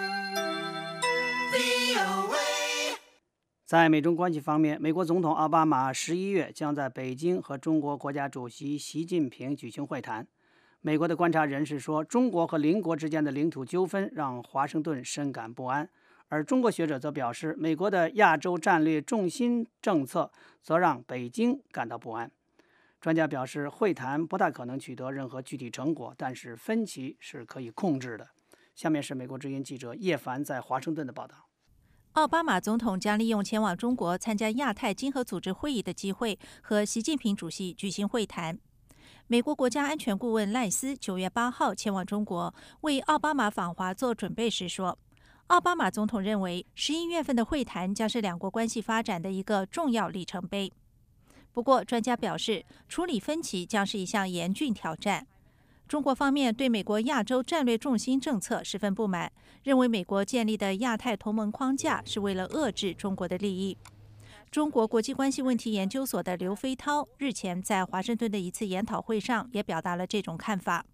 S4: 在美中关系方面，美国总统奥巴马十一月将在北京和中国国家主席习近平举行会谈。美国的观察人士说，中国和邻国之间的领土纠纷让华盛顿深感不安，而中国学者则表示，美国的亚洲战略重心政策则让北京感到不安。专家表示，会谈不大可能取得任何具体成果，但是分歧是可以控制的。下面是美国之音记者叶凡在华盛顿的报道。
S6: 奥巴马总统将利用前往中国参加亚太经合组织会议的机会，和习近平主席举行会谈。美国国家安全顾问赖斯九月八号前往中国，为奥巴马访华做准备时说，奥巴马总统认为十一月份的会谈将是两国关系发展的一个重要里程碑。不过，专家表示，处理分歧将是一项严峻挑战。中国方面对美国亚洲战略重心政策十分不满，认为美国建立的亚太同盟框架是为了遏制中国的利益。中国国际关系问题研究所的刘飞涛日前在华盛顿的一次研讨会上也表达了这种看法。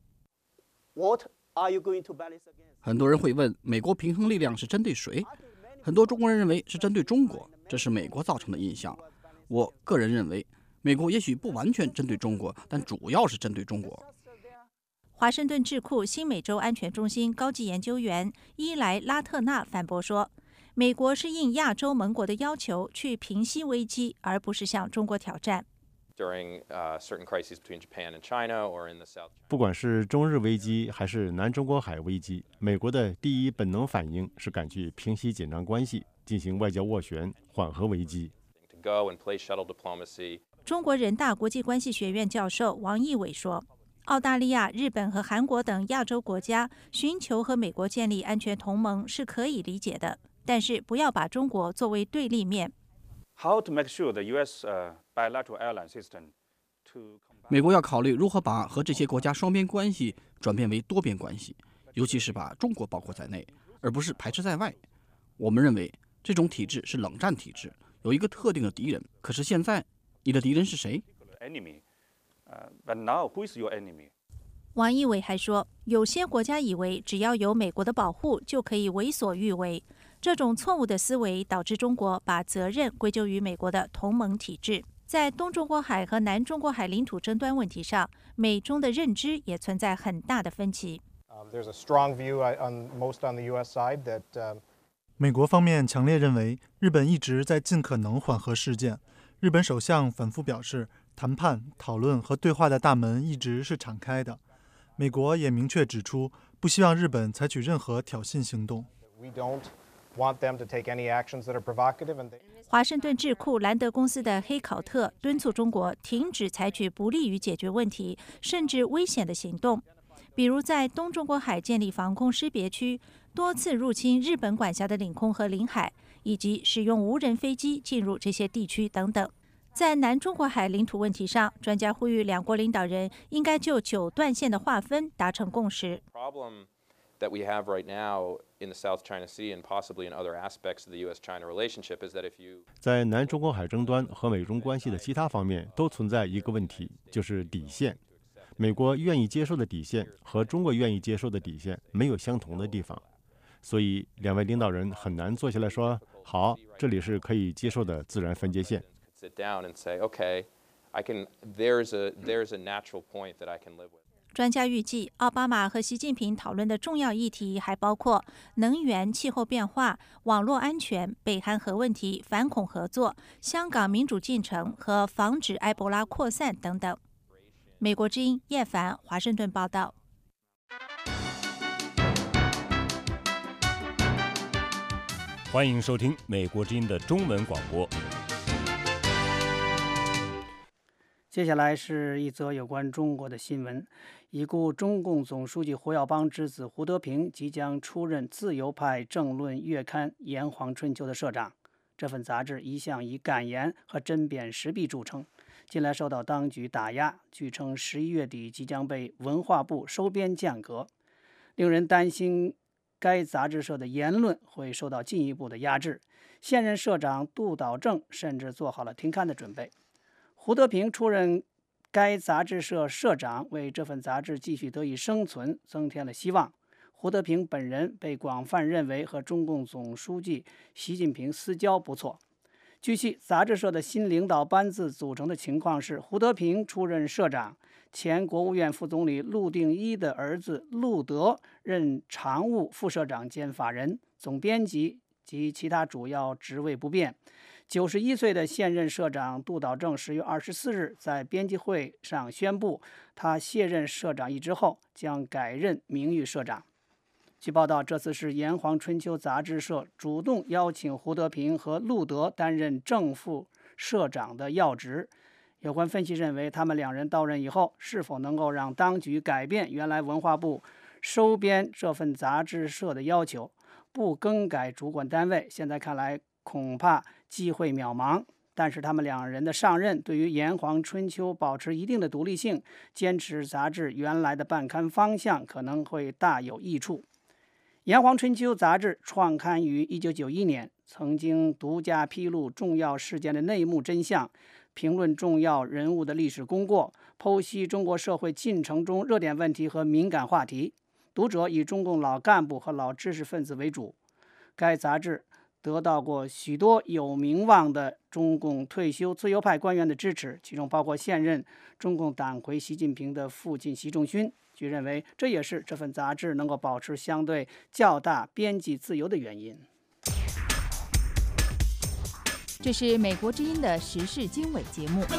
S9: 很多人会问，美国平衡力量是针对谁？很多中国人认为是针对中国，这是美国造成的印象。我个人认为，美国也许不完全针对中国，但主要是针对中国。
S6: 华盛顿智库新美洲安全中心高级研究员伊莱拉特纳反驳说，美国是应亚洲盟国的要求去平息危机，而不是向中国挑战。
S7: 不管是中日危机还是南中国海危机，美国的第一本能反应是赶去平息紧张关系，进行外交斡旋，缓和危机。
S6: 中国人大国际关系学院教授王毅伟说，澳大利亚、日本和韩国等亚洲国家寻求和美国建立安全同盟是可以理解的，但是不要把中国作为对立面。
S9: 美国要考虑如何把和这些国家双边关系转变为多边关系，尤其是把中国包括在内，而不是排斥在外。我们认为这种体制是冷战体制，有一个特定的敌人。可是现在，你的敌人是谁？
S6: 王毅伟还说，有些国家以为只要有美国的保护就可以为所欲为，这种错误的思维导致中国把责任归咎于美国的同盟体制。在东中国海和南中国海领土争端问题上，美中的认知也存在很大的分歧。
S17: 美国方面强烈认为，日本一直在尽可能缓和事件。日本首相反复表示，谈判、讨论和对话的大门一直是敞开的。美国也明确指出，不希望日本采取任何挑衅行动。
S6: 华盛顿智库兰德公司的黑考特敦促中国停止采取不利于解决问题甚至危险的行动，比如在东中国海建立防空识别区，多次入侵日本管辖的领空和领海，以及使用无人飞机进入这些地区等等。在南中国海领土问题上，专家呼吁两国领导人应该就九段线的划分达成共识。
S7: 在南中国海争端和美中关系的其他方面，都存在一个问题，就是底线。美国愿意接受的底线和中国愿意接受的底线没有相同的地方，所以两位领导人很难坐下来说，好，这里是可以接受的自然分界线。
S6: 专家预计，奥巴马和习近平讨论的重要议题还包括能源、气候变化、网络安全、北韩核问题、反恐合作、香港民主进程和防止埃博拉扩散等等。美国之音叶凡，华盛顿报道。
S1: 欢迎收听美国之音的中文广播。
S4: 接下来是一则有关中国的新闻。已故中共总书记胡耀邦之子胡德平即将出任自由派政论月刊《炎黄春秋》的社长。这份杂志一向以敢言和针砭时弊著称，近来受到当局打压，据称十一月底即将被文化部收编降格，令人担心该杂志社的言论会受到进一步的压制。现任社长杜导正甚至做好了停刊的准备。胡德平出任该杂志社社长，为这份杂志继续得以生存增添了希望。胡德平本人被广泛认为和中共总书记习近平私交不错。据悉，杂志社的新领导班子组成的情况是：胡德平出任社长，前国务院副总理陆定一的儿子陆德任常务副社长兼法人、总编辑及其他主要职位不变。九十一岁的现任社长杜导正十月二十四日在编辑会上宣布，他卸任社长一职后将改任名誉社长。据报道，这次是《炎黄春秋》杂志社主动邀请胡德平和陆德担任正副社长的要职。有关分析认为，他们两人到任以后，是否能够让当局改变原来文化部收编这份杂志社的要求，不更改主管单位，现在看来恐怕机会渺茫。但是他们两人的上任对于《炎黄春秋》保持一定的独立性，坚持杂志原来的办刊方向，可能会大有益处。《炎黄春秋》杂志创刊于一九九一年，曾经独家披露重要事件的内幕真相，评论重要人物的历史功过，剖析中国社会进程中热点问题和敏感话题。读者以中共老干部和老知识分子为主。该杂志得到过许多有名望的中共退休自由派官员的支持，其中包括现任中共党魁习近平的父亲习仲勋。据认为，这也是这份杂志能够保持相对较大编辑自由的原因。
S19: 这是美国之音的时事经纬节目。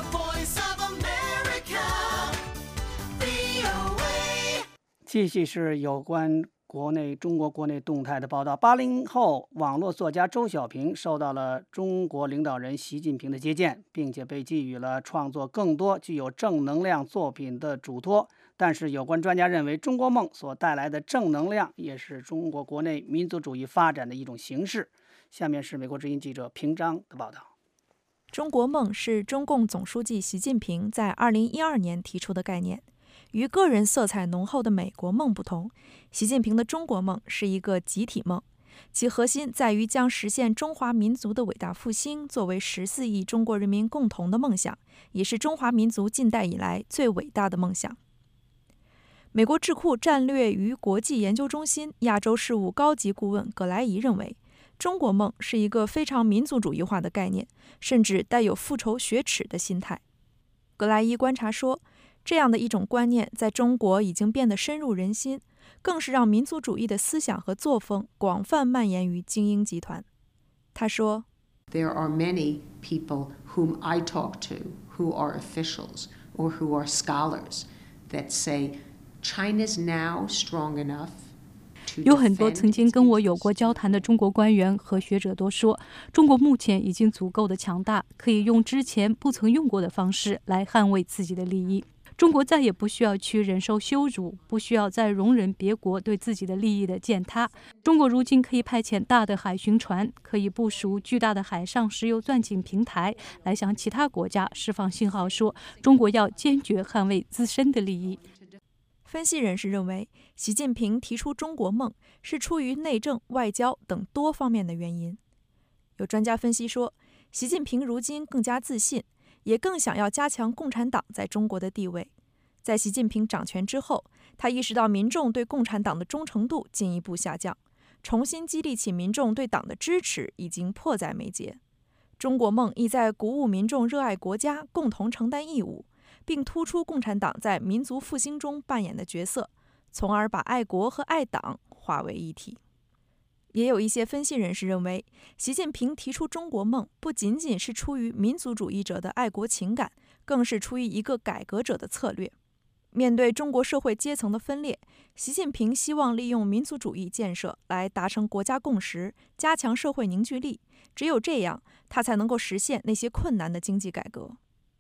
S4: 继续是有关国内中国国内动态的报道。八零后网络作家周小平受到了中国领导人习近平的接见，并且被寄予了创作更多具有正能量作品的嘱托。但是有关专家认为，中国梦所带来的正能量也是中国国内民族主义发展的一种形式。下面是美国之音记者平章的报道。
S6: 中国梦是中共总书记习近平在二零一二年提出的概念。与个人色彩浓厚的美国梦不同，习近平的中国梦是一个集体梦，其核心在于将实现中华民族的伟大复兴作为十四亿中国人民共同的梦想，也是中华民族近代以来最伟大的梦想。美国智库战略与国际研究中心亚洲事务高级顾问葛莱仪认为，中国梦是一个非常民族主义化的概念，甚至带有复仇雪耻的心态。葛莱仪观察说，这样的一种观念在中国已经变得深入人心，更是让民族主义的思想和作风广泛蔓延于精英集团。他说
S5: There are many people whom I talk to who are officials or who are scholars that say China's now strong enough
S8: 有很多曾经跟我有过交谈的中国官员和学者都说，中国目前已经足够的强大，可以用之前不曾用过的方式来捍卫自己的利益。中国再也不需要去忍受羞辱，不需要再容忍别国对自己的利益的践踏。中国如今可以派遣大的海巡船，可以部署巨大的海上石油钻井平台，来向其他国家释放信号，说中国要坚决捍卫自身的利益。
S6: 分析人士认为，习近平提出中国梦是出于内政、外交等多方面的原因。有专家分析说，习近平如今更加自信，也更想要加强共产党在中国的地位。在习近平掌权之后，他意识到民众对共产党的忠诚度进一步下降，重新激励起民众对党的支持已经迫在眉睫。中国梦意在鼓舞民众热爱国家，共同承担义务，并突出共产党在民族复兴中扮演的角色，从而把爱国和爱党化为一体。也有一些分析人士认为，习近平提出中国梦不仅仅是出于民族主义者的爱国情感，更是出于一个改革者的策略。面对中国社会阶层的分裂，习近平希望利用民族主义建设来达成国家共识，加强社会凝聚力，只有这样，他才能够实现那些困难的经济改革。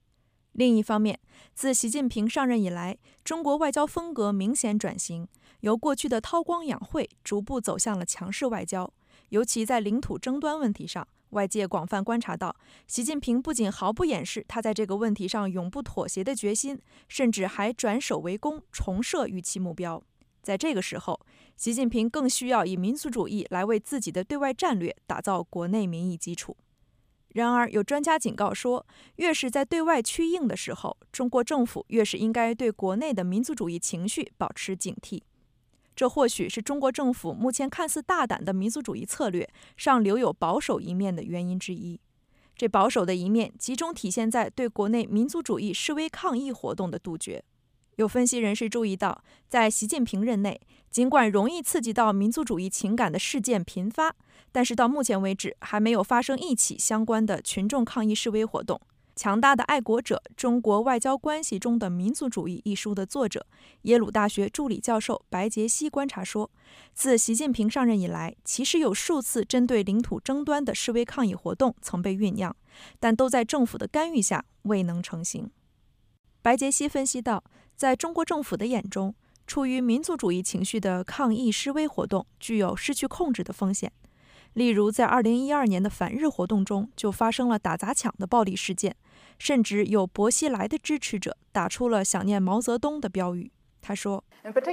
S6: 另一方面，自习近平上任以来，中国外交风格明显转型，由过去的韬光养晦逐步走向了强势外交。尤其在领土争端问题上，外界广泛观察到，习近平不仅毫不掩饰他在这个问题上永不妥协的决心，甚至还转守为攻，重设预期目标。在这个时候，习近平更需要以民族主义来为自己的对外战略打造国内民意基础。然而，有专家警告说，越是在对外趋硬的时候，中国政府越是应该对国内的民族主义情绪保持警惕。这或许是中国政府目前看似大胆的民族主义策略上留有保守一面的原因之一。这保守的一面集中体现在对国内民族主义示威抗议活动的杜绝。有分析人士注意到，在习近平任内，尽管容易刺激到民族主义情感的事件频发，但是到目前为止还没有发生一起相关的群众抗议示威活动。强大的爱国者：中国外交关系中的民族主义一书的作者，耶鲁大学助理教授白杰西观察说，自习近平上任以来，其实有数次针对领土争端的示威抗议活动曾被酝酿，但都在政府的干预下未能成型。白杰西分析道，在中国政府的眼中，出于民族主义情绪的抗议示威活动具有失去控制的风险。例如，在二零一二年的反日活动中，就发生了打砸抢的暴力事件，甚至有薄熙来的支持者打出了想念毛泽东的标语。他说，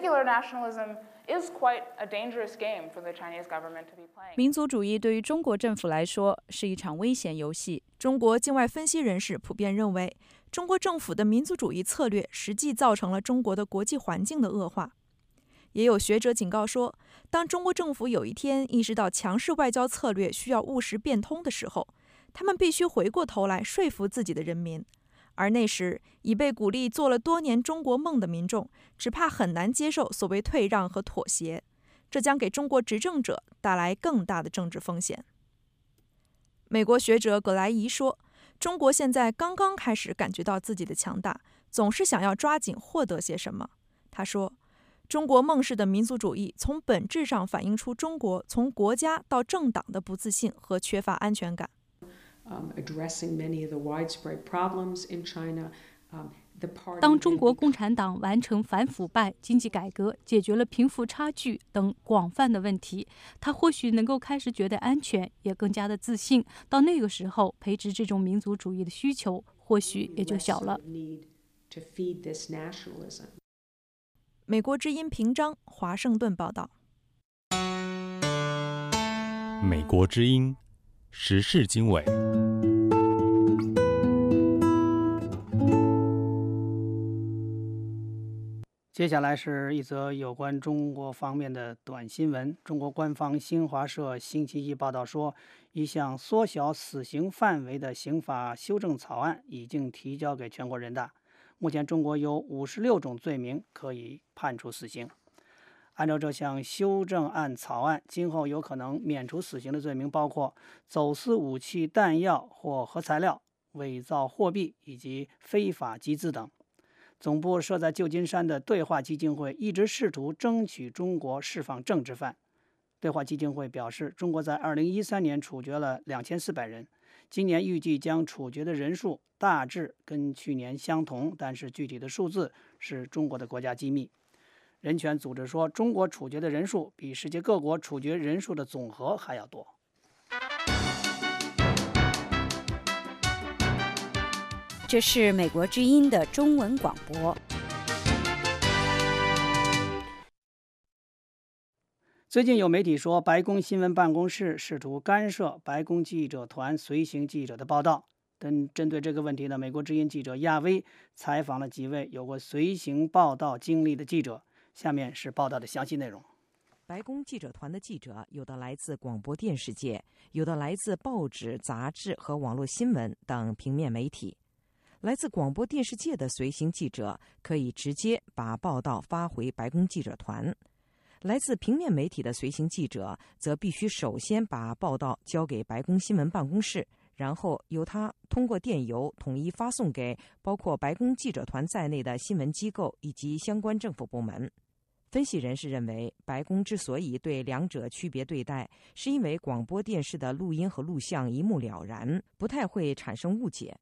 S12: 民族主义对于中国政府来说是一场危险游戏。
S6: 中国境外分析人士普遍认为，中国政府的民族主义策略实际造成了中国的国际环境的恶化。也有学者警告说，当中国政府有一天意识到强势外交策略需要务实变通的时候，他们必须回过头来说服自己的人民，而那时已被鼓励做了多年中国梦的民众，只怕很难接受所谓退让和妥协，这将给中国执政者带来更大的政治风险。美国学者葛莱仪说，中国现在刚刚开始感觉到自己的强大，总是想要抓紧获得些什么。他说，中国梦式的民族主义从本质上反映出中国从国家到政党的不自信和缺乏安全感。
S8: 当中国共产党完成反腐败、经济改革，解决了贫富差距等广泛的问题，他或许能够开始觉得安全，也更加的自信。到那个时候，培植这种民族主义的需求或许也就小了。
S6: 美国之音平章，华盛顿报道。
S21: 美国之音时事经纬。
S4: 接下来是一则有关中国方面的短新闻。中国官方新华社星期一报道说，一项缩小死刑范围的刑法修正草案已经提交给全国人大。目前中国有五十六种罪名可以判处死刑。按照这项修正案草案，今后有可能免除死刑的罪名包括走私武器、弹药或核材料、伪造货币以及非法集资等。总部设在旧金山的对话基金会一直试图争取中国释放政治犯。对话基金会表示，中国在二零一三年处决了两千四百人，今年预计将处决的人数大致跟去年相同，但是具体的数字是中国的国家机密。人权组织说，中国处决的人数比世界各国处决人数的总和还要多。
S14: 这是美国之音的中文广播。
S4: 最近有媒体说，白宫新闻办公室试图干涉白宫记者团随行记者的报道。但针对这个问题呢，美国之音记者亚威采访了几位有过随行报道经历的记者。下面是报道的详细内容。
S23: 白宫记者团的记者有的来自广播电视界，有的来自报纸、杂志和网络新闻等平面媒体。来自广播电视界的随行记者可以直接把报道发回白宫记者团，来自平面媒体的随行记者则必须首先把报道交给白宫新闻办公室，然后由他通过电邮统一发送给包括白宫记者团在内的新闻机构以及相关政府部门。分析人士认为，白宫之所以对两者区别对待，是因为广播电视的录音和录像一目了然，不太会产生误解。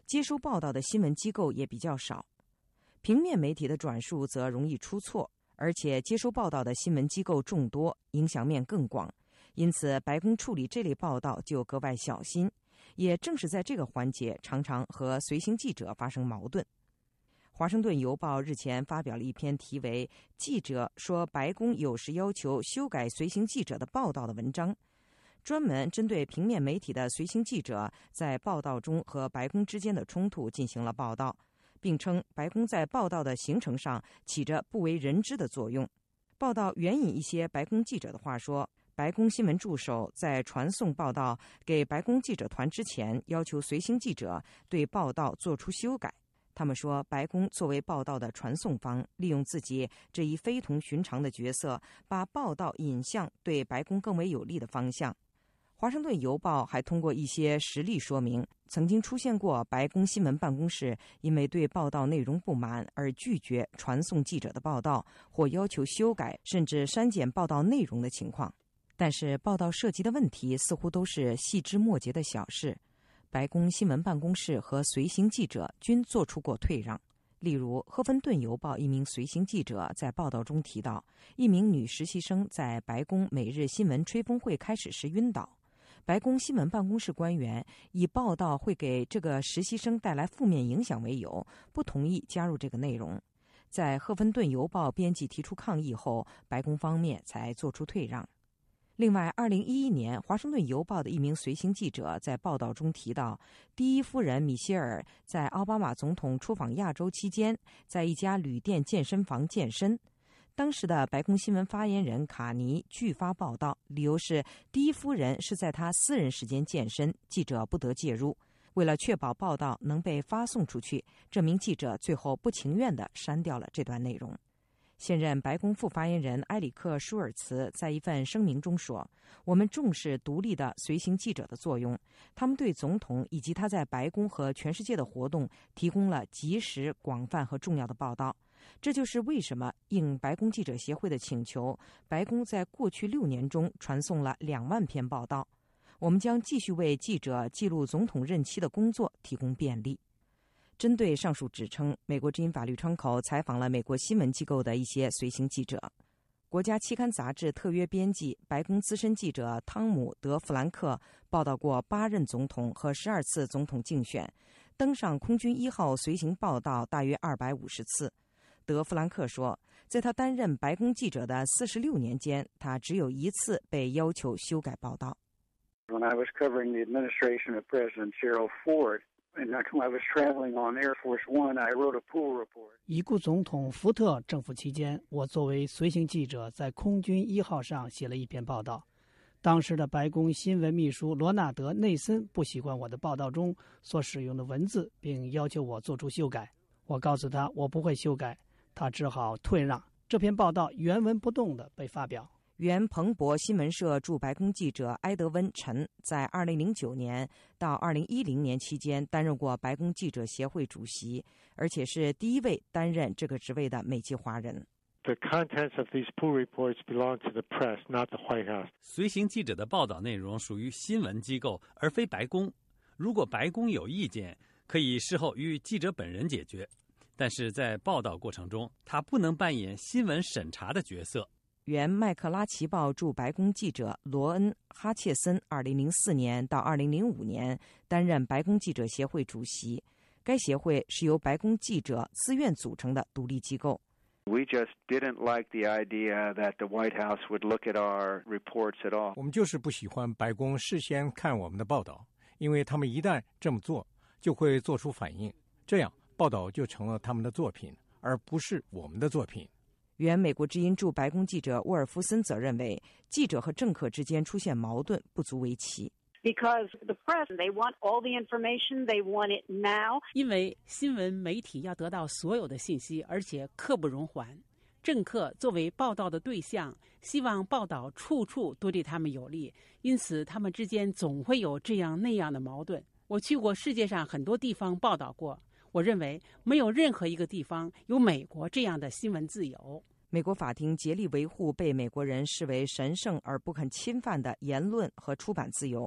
S23: 接收报道的新闻机构也比较少。平面媒体的转述则容易出错，而且接收报道的新闻机构众多，影响面更广，因此白宫处理这类报道就格外小心。也正是在这个环节，常常和随行记者发生矛盾。华盛顿邮报日前发表了一篇题为《记者说白宫有时要求修改随行记者的报道》的文章，专门针对平面媒体的随行记者在报道中和白宫之间的冲突进行了报道，并称白宫在报道的形成上起着不为人知的作用。报道援引一些白宫记者的话说，白宫新闻助手在传送报道给白宫记者团之前，要求随行记者对报道做出修改。他们说，白宫作为报道的传送方，利用自己这一非同寻常的角色，把报道引向对白宫更为有利的方向。华盛顿邮报还通过一些实例说明，曾经出现过白宫新闻办公室因为对报道内容不满而拒绝传送记者的报道，或要求修改甚至删减报道内容的情况。但是报道涉及的问题似乎都是细枝末节的小事，白宫新闻办公室和随行记者均做出过退让。例如，赫芬顿邮报一名随行记者在报道中提到，一名女实习生在白宫每日新闻吹风会开始时晕倒，白宫新闻办公室官员以报道会给这个实习生带来负面影响为由，不同意加入这个内容。在赫芬顿邮报编辑提出抗议后，白宫方面才做出退让。另外，二零一一年，华盛顿邮报的一名随行记者在报道中提到，第一夫人米歇尔在奥巴马总统出访亚洲期间，在一家旅店健身房健身。当时的白宫新闻发言人卡尼拒发报道，理由是第一夫人是在她私人时间健身，记者不得介入。为了确保报道能被发送出去，这名记者最后不情愿地删掉了这段内容。现任白宫副发言人埃里克·舒尔茨在一份声明中说，我们重视独立的随行记者的作用，他们对总统以及他在白宫和全世界的活动提供了及时、广泛和重要的报道。这就是为什么应白宫记者协会的请求，白宫在过去六年中传送了两万篇报道。我们将继续为记者记录总统任期的工作提供便利。针对上述指称，美国之音法律窗口采访了美国新闻机构的一些随行记者。国家期刊杂志特约编辑、白宫资深记者汤姆·德弗兰克报道过八任总统和十二次总统竞选，登上空军一号随行报道大约二百五十次。德弗兰克说，在他担任白宫记者的四十六年间，他只有一次被要求修改报道。
S3: When I was covering the administration of President Gerald Ford,And I was traveling on Air Force One. I wrote a pool report.
S4: 已故总统福特政府期间，我作为随行记者在空军一号上写了一篇报道。当时的白宫新闻秘书罗纳德·内森不习惯我的报道中所使用的文字，并要求我做出修改。我告诉他我不会修改，他只好退让。这篇报道原文不动地被发表。
S23: 原彭博新闻社驻白宫记者埃德温·陈在二零零九年到二零一零年期间担任过白宫记者协会主席，而且是第一位担任这个职位的美籍华人。
S11: The contents of these pool reports belong to the press, not the White House.
S21: 随行记者的报道内容属于新闻机构，而非白宫。如果白宫有意见，可以事后与记者本人解决，但是在报道过程中，他不能扮演新闻审查的角色。
S23: 原麦克拉奇报驻白宫记者罗恩·哈切森二零零四年到二零零五年担任白宫记者协会主席，该协会是由白宫记者自愿组成的独立机构。
S3: We just didn't like the idea that the White House would look at our reports at all.
S16: 我们就是不喜欢白宫事先看我们的报道，因为他们一旦这么做，就会做出反应，这样报道就成了他们的作品，而不是我们的作品。
S23: 原美国之音驻白宫记者沃尔夫森则认为，记者和政客之间出现矛盾不足为奇。
S13: Because the press, they want all the information, they want it now.
S24: 因为新闻媒体要得到所有的信息，而且刻不容缓。政客作为报道的对象，希望报道处处都对他们有利，因此他们之间总会有这样那样的矛盾。我去过世界上很多地方报道过，我认为没有任何一个地方有美国这样的新闻自由。
S23: 美国法庭竭力维护被美国人视为神圣而不肯侵犯的言论和出版自由。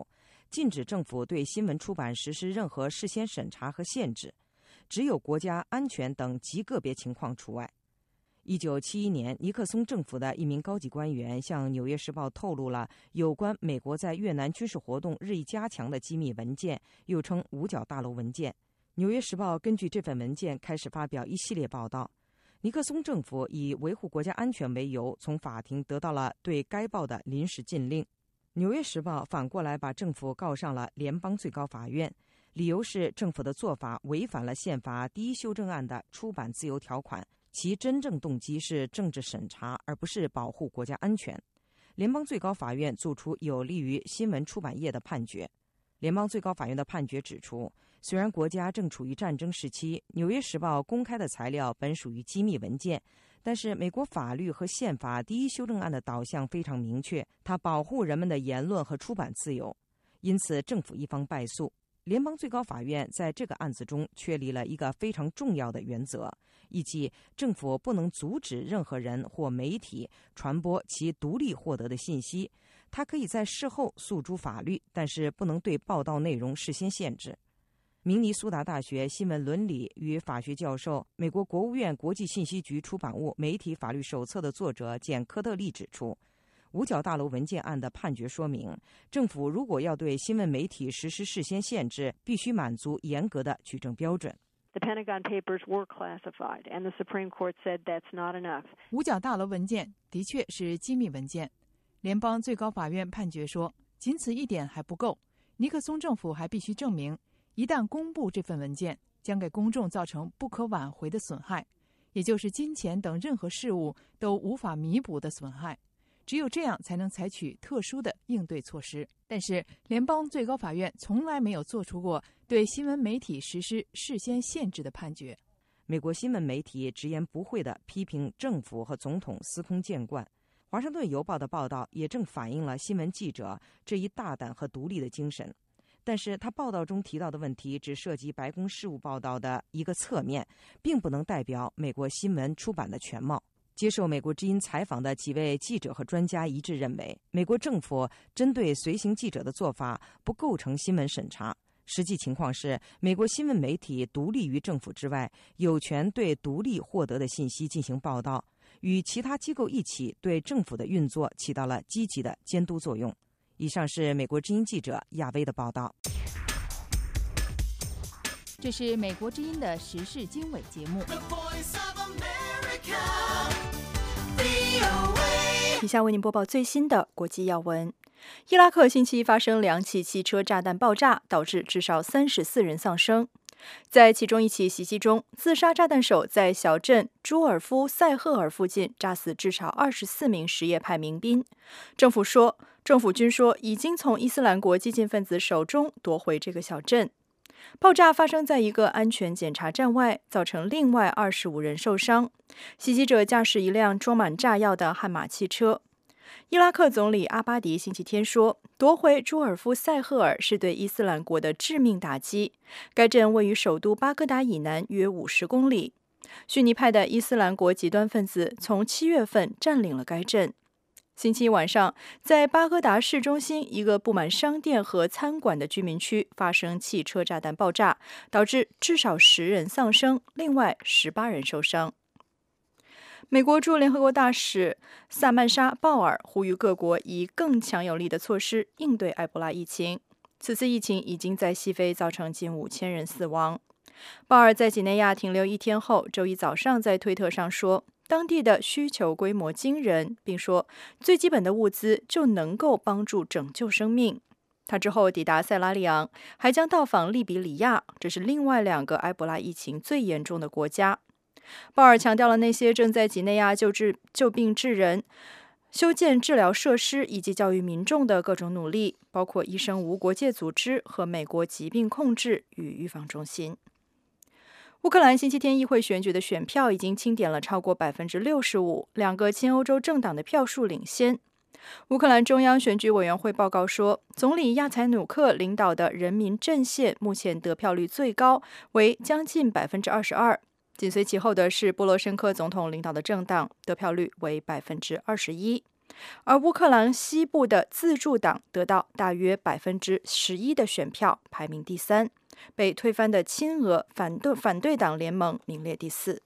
S23: 禁止政府对新闻出版实施任何事先审查和限制，只有国家安全等极个别情况除外。一九七一年，尼克松政府的一名高级官员向《纽约时报》透露了有关美国在越南军事活动日益加强的机密文件，又称五角大楼文件。《纽约时报》根据这份文件开始发表一系列报道。尼克松政府以维护国家安全为由，从法庭得到了对该报的临时禁令。《纽约时报》反过来把政府告上了联邦最高法院，理由是政府的做法违反了宪法第一修正案的出版自由条款，其真正动机是政治审查，而不是保护国家安全。联邦最高法院作出有利于新闻出版业的判决。联邦最高法院的判决指出，虽然国家正处于战争时期，《纽约时报》公开的材料本属于机密文件，但是美国法律和宪法第一修正案的导向非常明确，它保护人们的言论和出版自由，因此政府一方败诉。联邦最高法院在这个案子中确立了一个非常重要的原则，以即政府不能阻止任何人或媒体传播其独立获得的信息，它可以在事后诉诸法律，但是不能对报道内容事先限制。明尼苏达大学新闻伦理与法学教授、美国国务院国际信息局出版物《媒体法律手册》的作者简·科特利指出，五角大楼文件案的判决说明，政府如果要对新闻媒体实施事先限制，必须满足严格的举证标准。
S2: The Pentagon Papers were classified, and the Supreme Court said that's not enough.
S19: 五角大楼文件的确是机密文件，联邦最高法院判决说，仅此一点还不够，尼克松政府还必须证明，一旦公布这份文件，将给公众造成不可挽回的损害，也就是金钱等任何事物都无法弥补的损害。只有这样才能采取特殊的应对措施。但是联邦最高法院从来没有做出过对新闻媒体实施事先限制的判决。
S23: 美国新闻媒体直言不讳地批评政府和总统司空见惯。华盛顿邮报的报道也正反映了新闻记者这一大胆和独立的精神。但是他报道中提到的问题只涉及白宫事务报道的一个侧面，并不能代表美国新闻出版的全貌。接受美国之音采访的几位记者和专家一致认为，美国政府针对随行记者的做法不构成新闻审查。实际情况是，美国新闻媒体独立于政府之外，有权对独立获得的信息进行报道，与其他机构一起对政府的运作起到了积极的监督作用。以上是美国之音记者亚薇的报道。
S19: 这是美国之音的时事经纬节目。
S18: 以下为您播报最新的国际要闻。伊拉克星期一发生两起汽车炸弹爆炸，导致至少三十四人丧生。在其中一起袭击中，自杀炸弹手在小镇朱尔夫塞赫尔附近炸死至少二十四名什叶派民兵。政府说，政府军说已经从伊斯兰国激进分子手中夺回这个小镇。爆炸发生在一个安全检查站外，造成另外二十五人受伤。袭击者驾驶一辆装满炸药的悍马汽车。伊拉克总理阿巴迪星期天说，夺回朱尔夫塞赫尔是对伊斯兰国的致命打击。该镇位于首都巴格达以南约五十公里。逊尼派的伊斯兰国极端分子从七月份占领了该镇。星期一晚上，在巴格达市中心一个布满商店和餐馆的居民区发生汽车炸弹爆炸，导致至少十人丧生，另外十八人受伤。美国驻联合国大使萨曼莎·鲍尔呼吁各国以更强有力的措施应对埃博拉疫情。此次疫情已经在西非造成近五千人死亡。鲍尔在几内亚停留一天后，周一早上在推特上说，当地的需求规模惊人，并说最基本的物资就能够帮助拯救生命。他之后抵达塞拉利昂，还将到访利比里亚，这是另外两个埃博拉疫情最严重的国家。鲍尔强调了那些正在几内亚救治救病治人、修建治疗设施以及教育民众的各种努力，包括医生无国界组织和美国疾病控制与预防中心。乌克兰星期天议会选举的选票已经清点了超过 百分之六十五， 两个亲欧洲政党的票数领先。乌克兰中央选举委员会报告说，总理亚采努克领导的人民阵线目前得票率最高，为将近 百分之二十二， 紧随其后的是波罗申科总统领导的政党，得票率为 百分之二十一。 而乌克兰西部的自助党得到大约百分之十一的选票，排名第三，被推翻的亲俄反对反对党联盟名列第四。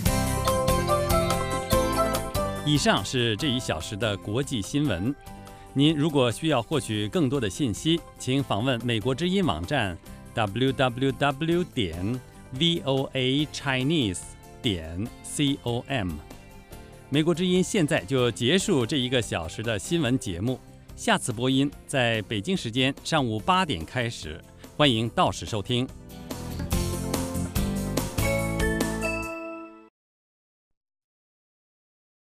S21: 以上是这一小时的国际新闻。您如果需要获取更多的信息，请访问美国之音网站 double u double u double u 点 voa chinese 点 com。美国之音现在就结束这一个小时的新闻节目，下次播音在北京时间上午八点开始，欢迎到时收听。